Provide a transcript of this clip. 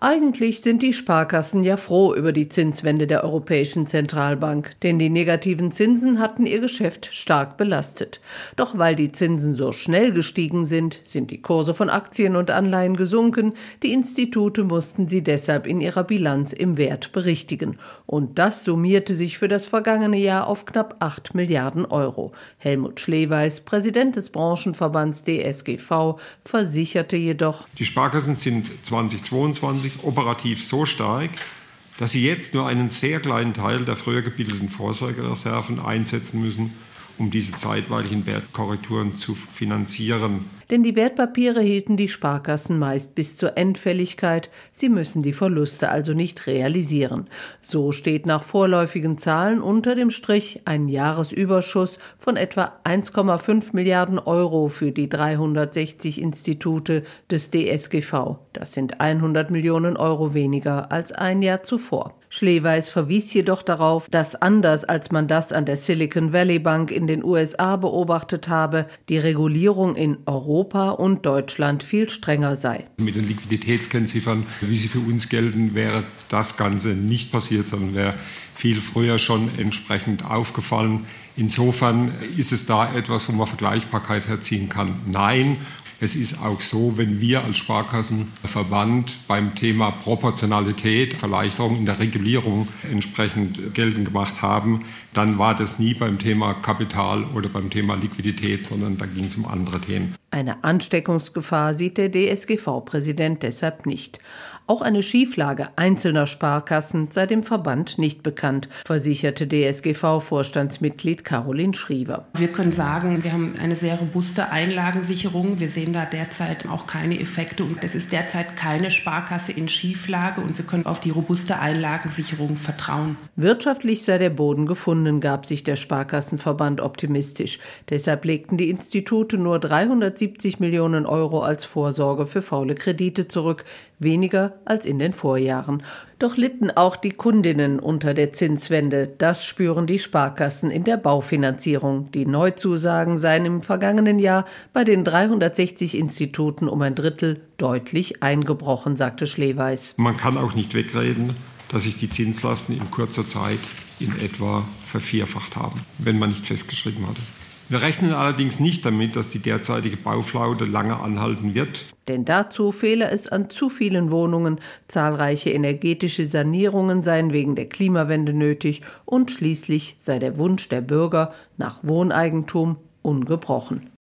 Eigentlich sind die Sparkassen ja froh über die Zinswende der Europäischen Zentralbank, denn die negativen Zinsen hatten ihr Geschäft stark belastet. Doch weil die Zinsen so schnell gestiegen sind die Kurse von Aktien und Anleihen gesunken. Die Institute mussten sie deshalb in ihrer Bilanz im Wert berichtigen. Und das summierte sich für das vergangene Jahr auf knapp 8 Milliarden Euro. Helmut Schleweis, Präsident des Branchenverbands DSGV, versicherte jedoch: Die Sparkassen sind 2022 operativ so stark, dass sie jetzt nur einen sehr kleinen Teil der früher gebildeten Vorsorgereserven einsetzen müssen, um diese zeitweiligen Wertkorrekturen zu finanzieren. Denn die Wertpapiere hielten die Sparkassen meist bis zur Endfälligkeit. Sie müssen die Verluste also nicht realisieren. So steht nach vorläufigen Zahlen unter dem Strich ein Jahresüberschuss von etwa 1,5 Milliarden Euro für die 360 Institute des DSGV. Das sind 100 Millionen Euro weniger als ein Jahr zuvor. Schleweis verwies jedoch darauf, dass anders als man das an der Silicon Valley Bank in den USA beobachtet habe, die Regulierung in Europa und Deutschland viel strenger sei. Mit den Liquiditätskennziffern, wie sie für uns gelten, wäre das Ganze nicht passiert, sondern wäre viel früher schon entsprechend aufgefallen. Insofern ist es da etwas, wo man Vergleichbarkeit herziehen kann. Nein. Es ist auch so, wenn wir als Sparkassenverband beim Thema Proportionalität, Erleichterung in der Regulierung entsprechend geltend gemacht haben, dann war das nie beim Thema Kapital oder beim Thema Liquidität, sondern da ging es um andere Themen. Eine Ansteckungsgefahr sieht der DSGV-Präsident deshalb nicht. Auch eine Schieflage einzelner Sparkassen sei dem Verband nicht bekannt, versicherte DSGV-Vorstandsmitglied Caroline Schriever. Wir können sagen, wir haben eine sehr robuste Einlagensicherung. Wir sehen da derzeit auch keine Effekte und es ist derzeit keine Sparkasse in Schieflage und wir können auf die robuste Einlagensicherung vertrauen. Wirtschaftlich sei der Boden gefunden, gab sich der Sparkassenverband optimistisch. Deshalb legten die Institute nur 370 Millionen Euro als Vorsorge für faule Kredite zurück, weniger als in den Vorjahren. Doch litten auch die Kundinnen unter der Zinswende. Das spüren die Sparkassen in der Baufinanzierung. Die Neuzusagen seien im vergangenen Jahr bei den 360 Instituten um ein Drittel deutlich eingebrochen, sagte Schleweis. Man kann auch nicht wegreden, dass sich die Zinslasten in kurzer Zeit in etwa vervierfacht haben, wenn man nicht festgeschrieben hatte. Wir rechnen allerdings nicht damit, dass die derzeitige Bauflaute lange anhalten wird. Denn dazu fehle es an zu vielen Wohnungen, zahlreiche energetische Sanierungen seien wegen der Klimawende nötig und schließlich sei der Wunsch der Bürger nach Wohneigentum ungebrochen.